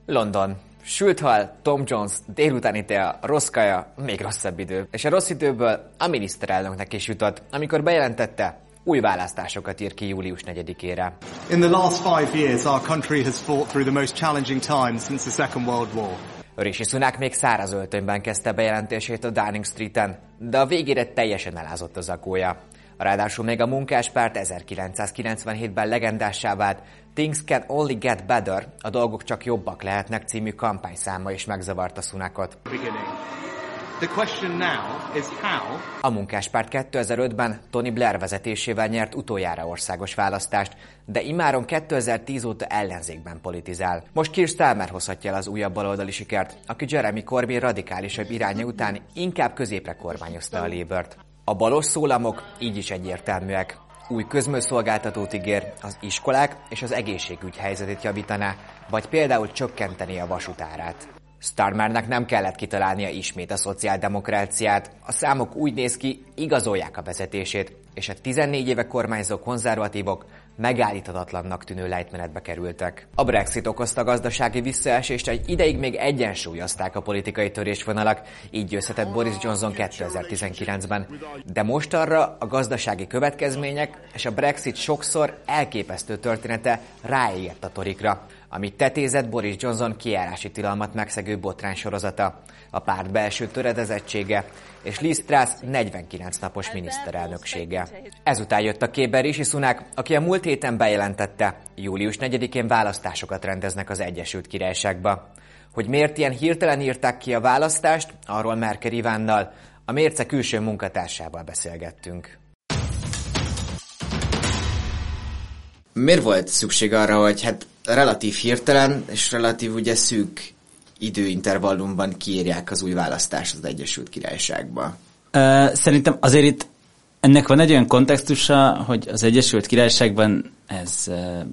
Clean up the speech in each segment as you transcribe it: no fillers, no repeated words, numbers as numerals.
London. Sült hal, Tom Jones, délutáni tea, rossz kaja, még rosszabb idő. És a rossz időből a miniszterelnöknek is jutott, amikor bejelentette, új választásokat ír ki július 4-ére. In the last 5 years, our country has fought through the most challenging times since the Second World War. Rishi Sunak még száraz öltönyben kezdte bejelentését a Downing Streeten, de a végére teljesen elázott a zakója. Ráadásul még a munkáspárt 1997-ben legendássá vált Things Can Only Get Better, a dolgok csak jobbak lehetnek című kampányszáma is megzavarta Sunakot. A munkáspárt 2005-ben Tony Blair vezetésével nyert utoljára országos választást, de immáron 2010 óta ellenzékben politizál. Most Keir Starmer hozhatja el az újabb baloldali sikert, aki Jeremy Corbyn radikálisabb iránya után inkább középre kormányozta a Labourt. A balos szólamok így is egyértelműek. Új közműszolgáltatót ígér, az iskolák és az egészségügy helyzetét javítaná, vagy például csökkenteni a vasútárát. Starmernek nem kellett kitalálnia ismét a szociáldemokráciát. A számok úgy néz ki, igazolják a vezetését, és a 14 éve kormányzó konzervatívok megállíthatatlannak tűnő lejtmenetbe kerültek. A Brexit okozta gazdasági visszaesést, egy ideig még egyensúlyozták a politikai törésvonalak, így győzhetett Boris Johnson 2019-ben. De mostanra a gazdasági következmények és a Brexit sokszor elképesztő története ráégett a torikra, amit tetézett Boris Johnson kijárási tilalmat megszegő botránysorozata, a párt belső töredezettsége és Liz Truss 49 napos miniszterelnöksége. Ezután jött a képbe Rishi Sunak, aki a múlt héten bejelentette, július 4-én választásokat rendeznek az Egyesült Királyságba. Hogy miért ilyen hirtelen írták ki a választást, arról Merkel Ivánnal, a Mérce külső munkatársával beszélgettünk. Miért volt szükség arra, hogy relatív hirtelen és relatív ugye szűk időintervallumban kiírják az új választást az Egyesült Királyságba? Szerintem azért itt ennek van egy olyan kontextusa, hogy az Egyesült Királyságban ez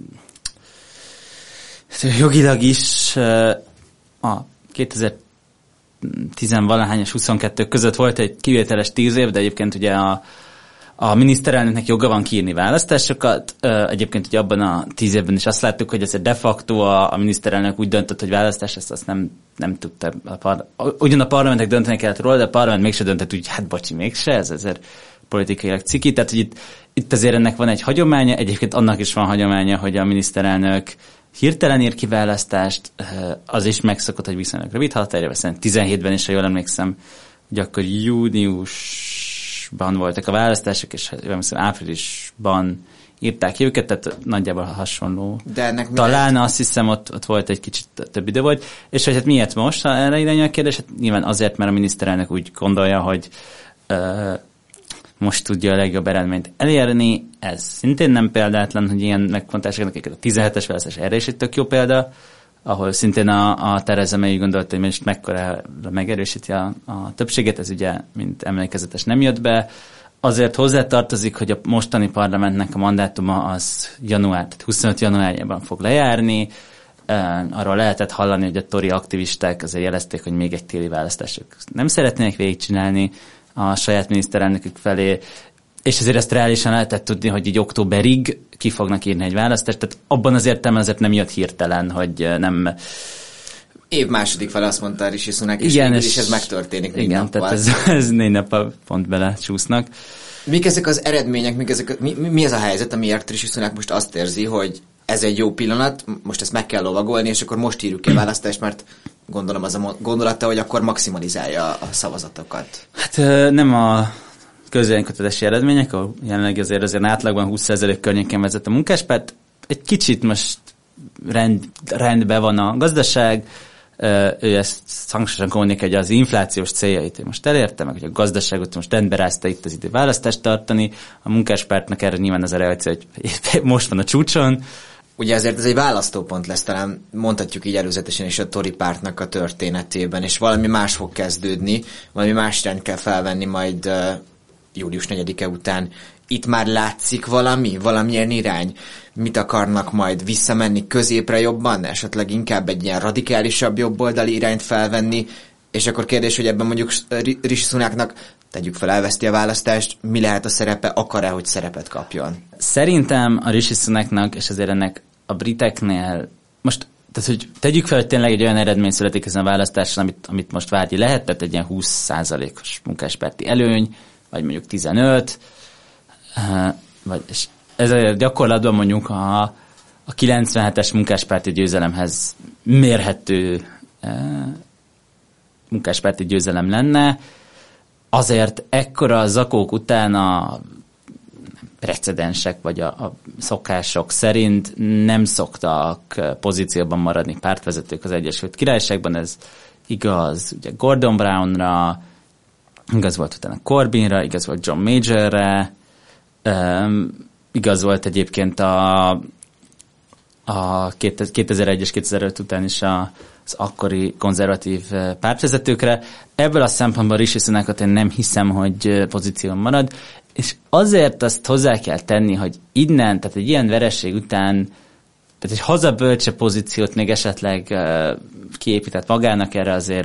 jogilag is a 2010-valahányas 22 között volt egy kivételes 10 év, de egyébként ugye a miniszterelnöknek joga van kiírni választásokat. Egyébként ugye abban a 10 évben is azt láttuk, hogy ez de facto a miniszterelnök úgy döntött, hogy választás, ezt azt nem tudta. Ugyan a parlamentek dönteni kellett róla, de a parlament mégse döntött, úgy bocsi, mégse, ez ezért politikailag ciki. Tehát, hogy itt azért ennek van egy hagyománya, egyébként annak is van hagyománya, hogy a miniszterelnök hirtelen ír ki választást, az is megszokott, hogy viszonylag rövid hatályra, 17-ben is, ha jól emlékszem, hogy akkor júniusban voltak a választások, és áprilisban írták ki őket, tehát nagyjából hasonló. De ennek talán azt hiszem, ott volt egy kicsit több idő volt. És hogy miért most, ha erre irányul a kérdés? Nyilván azért, mert a miniszterelnök úgy gondolja, hogy most tudja a legjobb eredményt elérni. Ez szintén nem példátlan, hogy ilyen megfontásoknak a 17-es választás erre is egy tök jó példa, ahol szintén a Theresa May gondolta, hogy most mekkora megerősíti a többséget, ez ugye, mint emlékezetes, nem jött be. Azért hozzátartozik, hogy a mostani parlamentnek a mandátuma az tehát 25 januárjában fog lejárni. Arról lehetett hallani, hogy a Tory aktivisták azért jelezték, hogy még egy téli választások nem szeretnének végigcsinálni a saját miniszterelnökük felé, és ezért ezt reálisan lehetett tudni, hogy így októberig ki fognak írni egy választást, tehát abban az értelemben azért nem jött hirtelen, hogy nem... Év második fele azt mondta Rishi Sunak, és igen, és ez megtörténik 4 igen, nappal. Tehát ez 4 nappal pont bele csúsznak. Mik ezek az eredmények, mi ez a helyzet, amiért Rishi Sunak most azt érzi, hogy ez egy jó pillanat, most ezt meg kell lovagolni, és akkor most írjuk ki a választást, mert gondolom az a gondolata, hogy akkor maximalizálja a szavazatokat. Hát nem a közvéleménykutatási eredmények, ahol jelenleg azért átlagban 20% környékén vezet a munkáspárt. Egy kicsit most rendben van a gazdaság, ő ezt hangsúlyosan kommunikálja, hogy az inflációs céljait most elérte, meg hogy a gazdaságot most rendbe rázta itt az idő választást tartani. A munkáspártnak erre nyilván az a reakció, hogy most van a csúcson. Ugye ezért ez egy választópont lesz, talán mondhatjuk így előzetesen is a Tory pártnak a történetében, és valami más fog kezdődni, valami más irányt kell felvenni majd július 4-e után. Itt már látszik valamilyen irány? Mit akarnak majd visszamenni középre jobban? Esetleg inkább egy ilyen radikálisabb jobboldali irányt felvenni? És akkor kérdés, hogy ebben mondjuk Rishi Sunaknak, tegyük fel, elveszti a választást, mi lehet a szerepe, akar-e, hogy szerepet kapjon? Szerintem a Rishi Sunaknak, és azért ennek a briteknél most tehát, hogy tegyük fel, hogy tényleg egy olyan eredmény születik ezen a választáson, amit most várni lehet, tehát egy ilyen 20%-os munkáspárti előny, vagy mondjuk 15, vagy, és ez gyakorlatban mondjuk a 97-es munkáspárti győzelemhez mérhető munkáspárti győzelem lenne, azért ekkora zakók után a precedensek vagy a szokások szerint nem szoktak pozícióban maradni pártvezetők az Egyesült Királyságban. Ez igaz ugye Gordon Brownra, igaz volt utána Corbynra, igaz volt John Majorre, igaz volt egyébként a 2001 és 2005 után is az akkori konzervatív pártvezetőkre. Ebből a szempontból Rishi Sunakot én nem hiszem, hogy pozíción marad, és azért azt hozzá kell tenni, hogy innen, tehát egy ilyen vereség után, tehát egy hazabölcse pozíciót még esetleg kiépített magának, erre azért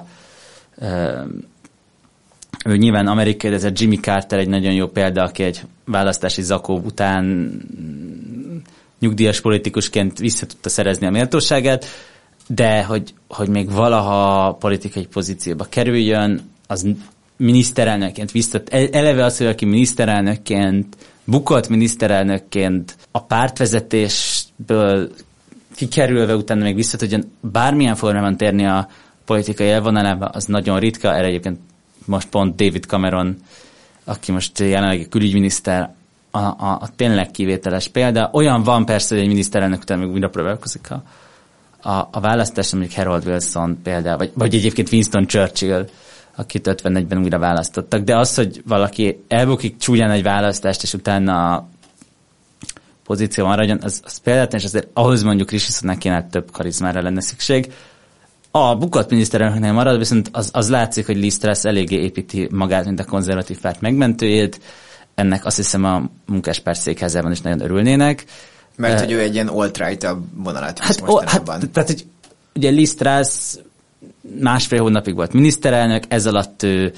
ő nyilván amerikai, ez a Jimmy Carter egy nagyon jó példa, aki egy választási zakó után nyugdíjas politikusként vissza tudta szerezni a méltóságát, de hogy még valaha politikai pozícióba kerüljön, az miniszterelnökként eleve az, hogy aki miniszterelnökként, bukott miniszterelnökként a pártvezetésből kikerülve utána még vissza tudjon bármilyen formában térni a politikai elvonalába, az nagyon ritka. Erre egyébként most pont David Cameron, aki most jelenleg külügyminiszter, a tényleg kivételes példa. Olyan van persze, hogy egy miniszterelnök után még újra próbálkozik a választáson, mondjuk Harold Wilson például, vagy egyébként Winston Churchill, akit 54-ben újra választottak. De az, hogy valaki elbukik csúnyán egy választást, és utána pozíció maradjon, az például, és azért ahhoz mondjuk Rishi Sunaknál több karizmára lenne szükség. A bukott miniszterelnöknél marad, viszont az látszik, hogy Liz Truss eléggé építi magát, mint a konzervatív párt megmentőjét. Ennek azt hiszem a munkáspárt székházában is nagyon örülnének. Mert hogy ő egy ilyen alt-right-a vonalat visz mostanában. Tehát, hogy ugye Liz Truss 1,5 hónapig volt miniszterelnök, ez alatt ő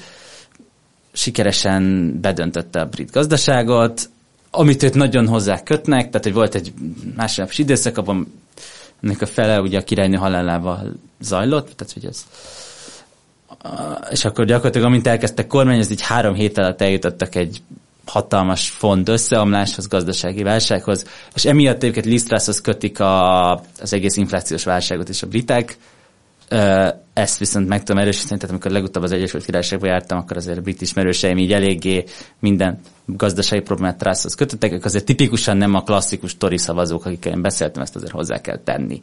sikeresen bedöntötte a brit gazdaságot, amit őt nagyon hozzá kötnek, tehát hogy volt egy másodnapos időszak, abban ennek a fele ugye a királynő halálával zajlott, tehát hogy ez... És akkor gyakorlatilag, amint elkezdtek kormányozni, így 3 hét alatt eljutottak egy hatalmas font összeomláshoz, gazdasági válsághoz, és emiatt egyébként Liz Trusshoz kötik az egész inflációs válságot is a britek. Ezt viszont meg tudom erősíteni, tehát amikor legutóbb az Egyesült Királyságban jártam, akkor azért a brit ismerőseim így eléggé minden gazdasági problémát Trusshoz kötöttek, ők azért tipikusan nem a klasszikus Tory szavazók, akikkel én beszéltem, ezt azért hozzá kell tenni.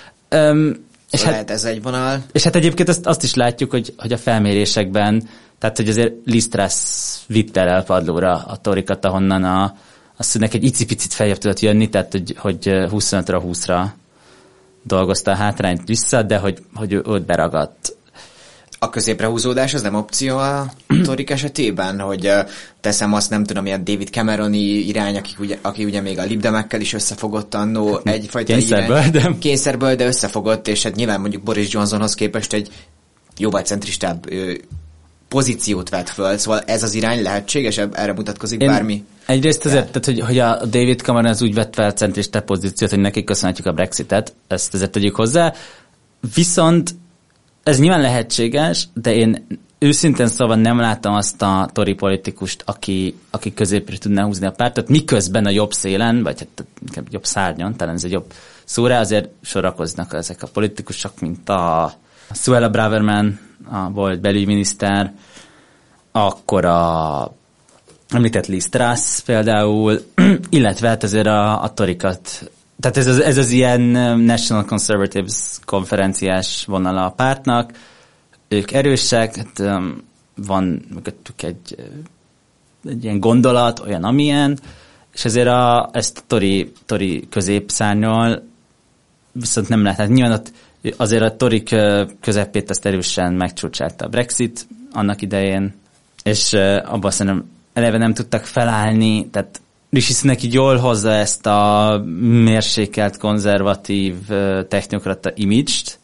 És lehet ez egy vonal. És hát egyébként azt is látjuk, hogy a felmérésekben, tehát hogy azért Liz Truss vitte el padlóra a Torykat, ahonnan azt mondják, egy icipicit feljebb tudott jönni, tehát hogy 25-ra 20-ra dolgozta a hátrányt vissza, de hogy őt beragadt. A középre húzódás az nem opció a Toryk esetében, hogy teszem azt, nem tudom, ilyen David Cameroni irány, aki ugye még a libdemekkel is összefogott annó egyfajta kényszerből, de összefogott, és hát nyilván mondjuk Boris Johnsonhoz képest egy jóval centristább pozíciót vett föl, szóval ez az irány lehetséges, erre mutatkozik bármi? Egyrészt azért, tehát, hogy a David Cameron az úgy vett fel centristább pozíciót, hogy nekik köszönhetjük a Brexitet, ezt azért tegyük hozzá, viszont ez nyilván lehetséges, de én őszintén szóval nem láttam azt a Tory politikust, aki középre tudná húzni a pártot, miközben a jobb szélen, vagy hát jobb szárnyon, talán ez egy jobb szóra, azért sorakoznak ezek a politikusok, mint a Suella Braverman, volt belügyminiszter, akkor említett Liz Truss például, illetve hát azért a Torykat. Tehát ez az ilyen National Conservatives konferenciás vonala a pártnak. Ők erősek, hát van mögöttük egy ilyen gondolat, olyan amilyen, és ezért ezt a Tory középszárnyal viszont nem lehet. Hát nyilván ott azért a Toryk közepét ezt erősen megcsúcsálta a Brexit annak idején, és abban szerintem eleve nem tudtak felállni, tehát Rishi Sunak így jól hozza ezt a mérsékelt, konzervatív technokrata image-t,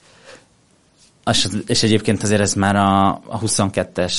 és egyébként azért ez már a 22-es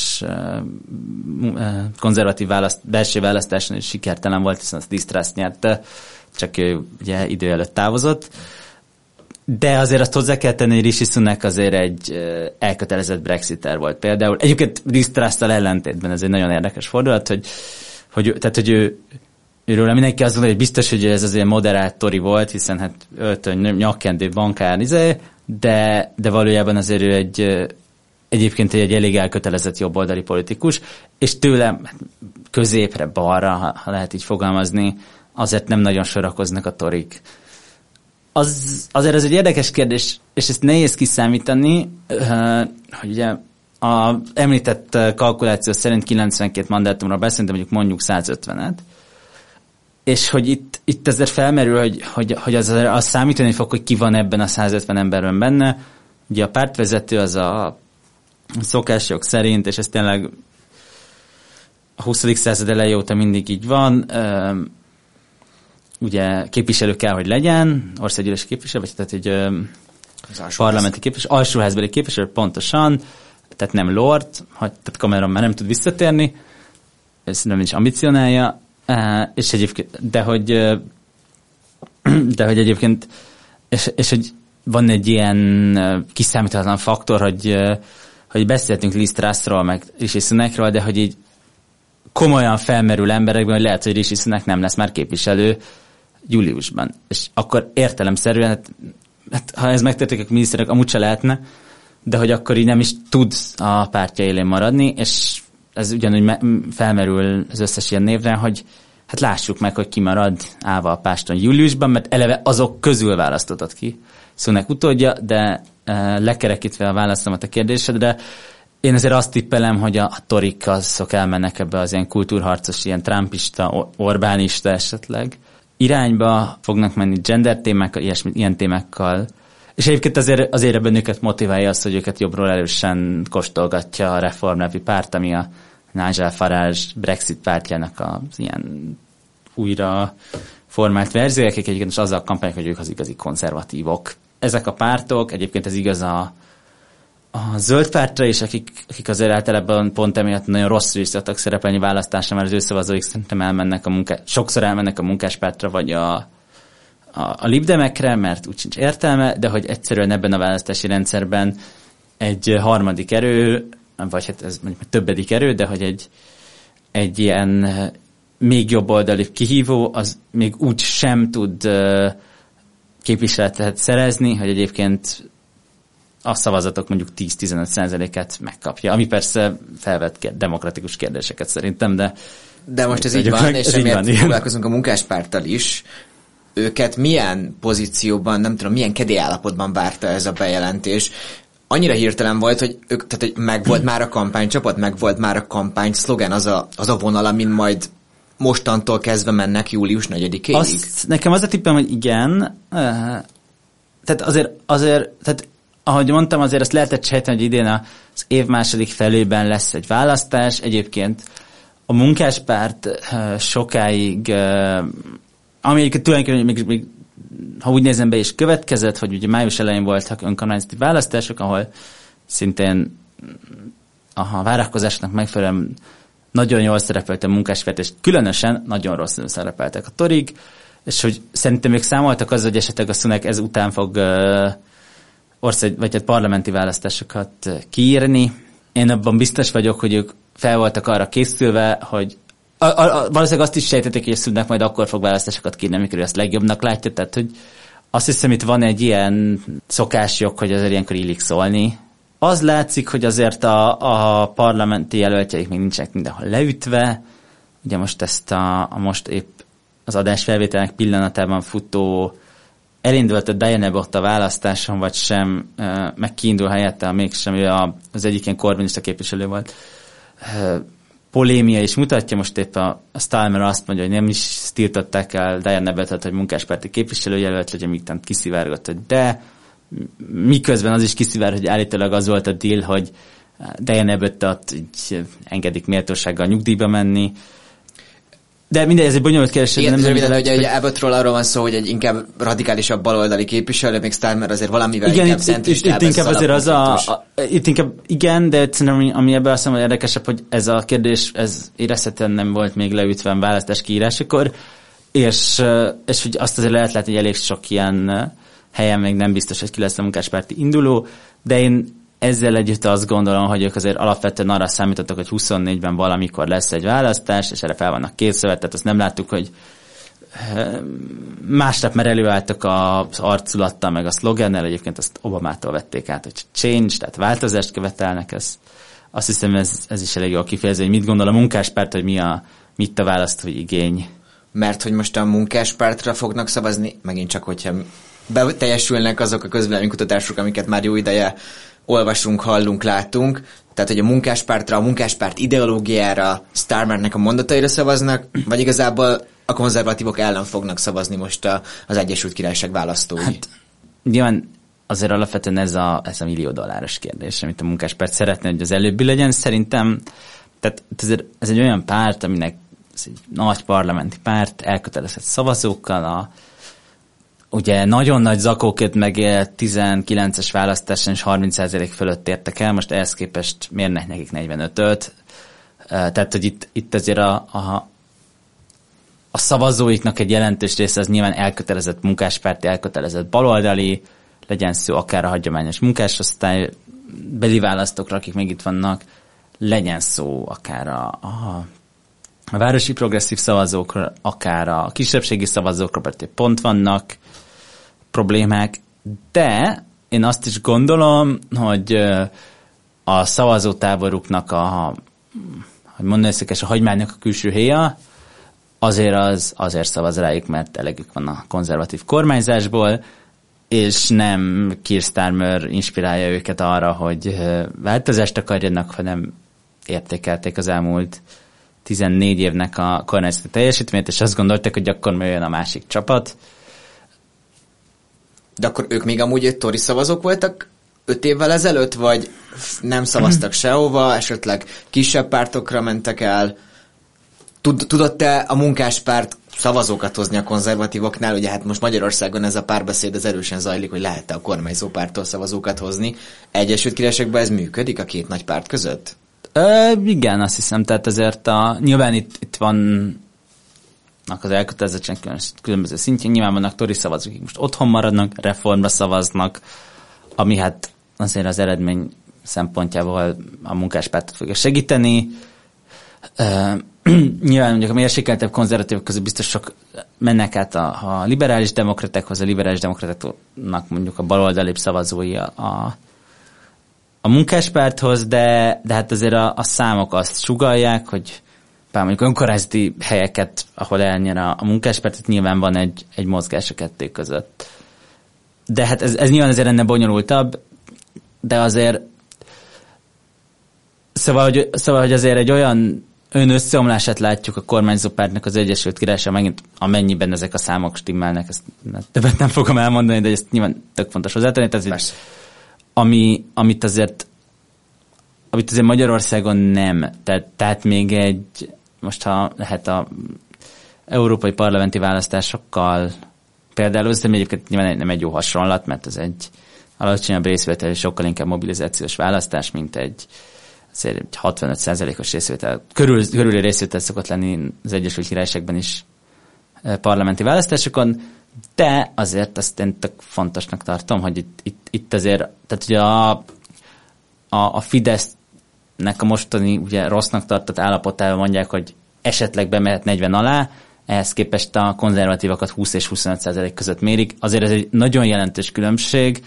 konzervatív belső választáson is sikertelen volt, hiszen azt Liz Truss nyerte, csak ő ugye idő előtt távozott. De azért azt hozzá kell tenni, hogy Rishi Sunak azért egy elkötelezett brexiter volt például. Egyébként Liz Truss-tal ellentétben ez egy nagyon érdekes fordulat, hogy őről mindenki azt mondja, hogy biztos, hogy ez azért moderált tori volt, hiszen hát öltöny, nyakkendő, bankár, de valójában azért ő egyébként egy elég elkötelezett jobboldali politikus, és tőle középre, balra, ha lehet így fogalmazni, azért nem nagyon sorakoznak a torik. Azért ez egy érdekes kérdés, és ezt nehéz kiszámítani, hogy ugye az említett kalkuláció szerint 92 mandátumra beszélünk, mondjuk 150-et, és hogy itt ezért felmerül, hogy az számítani fog, hogy ki van ebben a 150 emberben benne. Ugye a pártvezető az a szokásjog szerint, és ez tényleg a 20. század eleje óta mindig így van, ugye képviselő kell, hogy legyen, országgyűlési képviselő, vagy tehát egy parlamenti képviselő, alsóházbeli képviselő, pontosan, tehát nem lord, tehát Cameron már nem tud visszatérni, ez nem is ambicionálja, és egyébként, de hogy egyébként, és hogy van egy ilyen kiszámíthatatlan faktor, hogy beszéltünk Liz Trussról, meg Rishi Sunakról, de hogy így komolyan felmerül emberekben, hogy lehet, hogy Rishi Sunak nem lesz már képviselő júliusban. És akkor értelemszerűen, hát ha ez megtörténik, a miniszterek amúgy se lehetne, de hogy akkor így nem is tud a pártja élén maradni, és ez ugyanúgy felmerül az összes ilyen névre, hogy hát lássuk meg, hogy ki marad állva a páston júliusban, mert eleve azok közül választottad ki Sunak utódja, de lekerekítve a válaszomat a kérdésedre, én azért azt tippelem, hogy a torik azok elmennek ebbe az ilyen kultúrharcos, ilyen trumpista, orbánista esetleg irányba, fognak menni gender témákkal, ilyen témákkal, és egyébként azért ebben őket motiválja az, hogy őket jobbról erősen kóstolgatja a Reform nevű párt, ami a Nigel Farage Brexit pártjának az ilyen újra formált verziók, akik egyébként azzal kampányok, hogy ők az igazi konzervatívok. Ezek a pártok, egyébként ez igaz a zöld pártra is, akik azért általában pont emiatt nagyon rosszul is szoktak szerepelni választásra, mert az ő szavazóik szerintem sokszor elmennek a munkáspártra, vagy a libdemekre, mert úgy sincs értelme, de hogy egyszerűen ebben a választási rendszerben egy harmadik erő, vagy hát ez mondjuk többedik erő, de hogy egy ilyen még jobb oldali kihívó, az még úgy sem tud képviseletet szerezni, hogy egyébként a szavazatok mondjuk 10-15%-át megkapja, ami persze felvet demokratikus kérdéseket szerintem, de most ez így van, és emiatt foglalkozunk a munkáspárttal is. Őket milyen pozícióban, nem tudom, milyen kedélyállapotban várta ez a bejelentés? Annyira hirtelen volt, hogy megvolt már a kampánycsapat, megvolt már a kampány szlogen, az a vonal, amin majd mostantól kezdve mennek július 4-ig? Nekem az a tippem, hogy igen. Tehát azért ahogy mondtam, azért azt lehetett sejteni, hogy idén az év második felében lesz egy választás. Egyébként a munkáspárt sokáig, ami tulajdonképpen még ha úgy nézem be is következett, hogy ugye május elején voltak önkormányzati választások, ahol szintén a várakozásnak megfelelően nagyon jól szerepelt a munkáspárt, és különösen nagyon rosszul szerepeltek a torig, és hogy szerintem ők számoltak azzal, hogy esetleg a Sunak ezután fog vagy parlamenti választásokat kiírni. Én abban biztos vagyok, hogy ők fel voltak arra készülve, hogy valószínűleg azt is sejtették, hogy a Sunak majd akkor fog választásokat kiírni, amikor ő ezt legjobbnak látja, tehát hogy azt hiszem, itt van egy ilyen szokásjog, hogy azért ilyenkor illik szólni. Az látszik, hogy azért a parlamenti jelöltjeik még nincsenek mindenhol leütve. Ugye most ezt most épp az adásfelvételnek pillanatában futó elindult a Diana Abbott a választáson, vagy sem, meg kiindul helyette, mégsem, ő az egyik ilyen kormányista képviselő volt. Polémia is mutatja, most épp a Stalmer azt mondja, hogy nem is tiltották el Diana Abbottot, hogy munkáspárti képviselőjelölt legyen, míg kiszivárgott, hogy de, miközben az is kiszivár, hogy állítólag az volt a deal, hogy Diana Abbottot így engedik méltósággal nyugdíjba menni. De mindegy, ez egy bonyolult kérdés. Igen, nem röviden, hogy Abbottról arról van szó, hogy egy inkább radikálisabb baloldali képviselő, még Starmer azért valamivel igen, inkább centristább. Itt inkább azért itt inkább igen, de szerintem ami ebben azt mondom, hogy érdekesebb, hogy ez a kérdés, ez érezhetően nem volt még leütve a választás kiírásakor, és hogy azt azért lehet látni, hogy elég sok ilyen helyen még nem biztos, hogy ki lesz a munkáspárti induló, de én ezzel együtt azt gondolom, hogy ők azért alapvetően arra számítottak, hogy 24-ben valamikor lesz egy választás, és erre fel vannak készülve, tehát azt nem láttuk, hogy másnap már előálltak az arculattal, meg a szlogennel, egyébként azt Obamától vették át, hogy change, tehát változást követelnek, azt hiszem ez is elég jól kifejező, hogy mit gondol a munkáspárt, hogy mit a választói igény. Mert hogy most a munkáspártra fognak szavazni, megint csak, hogyha beteljesülnek azok a közvéleménykutatások, amiket már jó ideje olvasunk, hallunk, látunk, tehát hogy a munkáspártra, a munkáspárt ideológiára, Starmernek a mondataira szavaznak, vagy igazából a konzervatívok ellen fognak szavazni most az Egyesült Királyság választói? Hát, nyilván azért alapvetően ez a $1 millió kérdés, amit a munkáspárt szeretne, hogy az előbbi legyen. Szerintem, tehát ez egy olyan párt, aminek ez egy nagy parlamenti párt, elkötelezett szavazókkal, ugye nagyon nagy zakóként megélt 19-es választáson és 30% fölött értek el, most ehhez képest mérnek nekik 45-öt. Tehát, hogy itt azért a szavazóiknak egy jelentős része az nyilván elkötelezett munkáspárti, elkötelezett baloldali, legyen szó akár a hagyományos munkásosztály beli választókra, akik még itt vannak, legyen szó akár a városi progresszív szavazókra, akár a kisebbségi szavazókra, mert pont vannak problémák, de én azt is gondolom, hogy a szavazótáboruknak hogy mondani székes, a hagymánynak a külső héja, azért szavaz rájuk, mert elegük van a konzervatív kormányzásból, és nem Keir Starmer inspirálja őket arra, hogy változást akarjanak, hanem értékelték az elmúlt 14 évnek a kormányzati teljesítményt, és azt gondolták, hogy akkor jön a másik csapat. De akkor ők még amúgy Tory szavazók voltak 5 évvel ezelőtt, vagy nem szavaztak sehova, esetleg kisebb pártokra mentek el? Tudott-e a munkáspárt szavazókat hozni a konzervatívoknál? Ugye hát most Magyarországon ez a párbeszéd az erősen zajlik, hogy lehet-e a kormányzó pártól szavazókat hozni. Egyesült Királyságban ez működik a két nagy párt között? Igen, azt hiszem, tehát ezért nyilván itt vannak az elkötelezettségek különböző szintjén, nyilván vannak Tory szavazók, akik most otthon maradnak, reformra szavaznak, ami hát azért az eredmény szempontjából a munkáspártot fogja segíteni. Nyilván mondjuk a mérsékeltebb konzervatívok közül biztos sok mennek át a liberális demokratákhoz, a liberális demokratáknak mondjuk a baloldalibb szavazói a munkáspárthoz, de hát azért a számok azt sugallják, hogy bár mondjuk önkormányzati helyeket, ahol elnyer a munkáspárt, nyilván van egy mozgás a kettő között. De hát ez nyilván azért ennél bonyolultabb, de azért szóval, hogy azért egy olyan összeomlását látjuk a kormányzó pártnak az Egyesült Királyság, megint amennyiben ezek a számok stimmelnek, ezt többet nem fogom elmondani, de ezt nyilván tök fontos hozzátenni. Tehát amit azért Magyarországon nem. Tehát még most ha lehet a európai parlamenti választásokkal például, de egyébként nyilván nem egy jó hasonlat, mert ez egy alacsonyabb részvétel és sokkal inkább mobilizációs választás, mint egy 65%-os részvétel. Körüli részvétel szokott lenni az Egyesült Királyságban is parlamenti választásokon, de azért azt én tök fontosnak tartom, hogy itt azért, tehát ugye a Fidesznek a mostani ugye rossznak tartott állapotában mondják, hogy esetleg bemehet 40 alá, ehhez képest a konzervatívakat 20 és 25% között mérik. Azért ez egy nagyon jelentős különbség.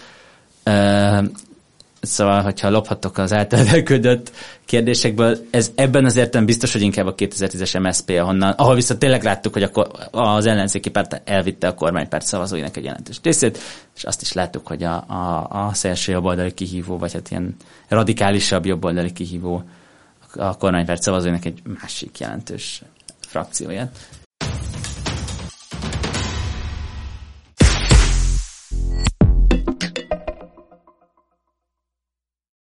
Szóval, hogyha lophatok az általad elküldött kérdésekből, ez ebben az értelemben biztos, hogy inkább a 2010-es MSZP, ahol viszont tényleg láttuk, hogy az ellenzéki párt elvitte a kormánypárt szavazóinak egy jelentős részét, és azt is láttuk, hogy a szélső jobboldali kihívó, vagy hát ilyen radikálisabb jobboldali kihívó a kormánypárt szavazóinak egy másik jelentős frakcióját.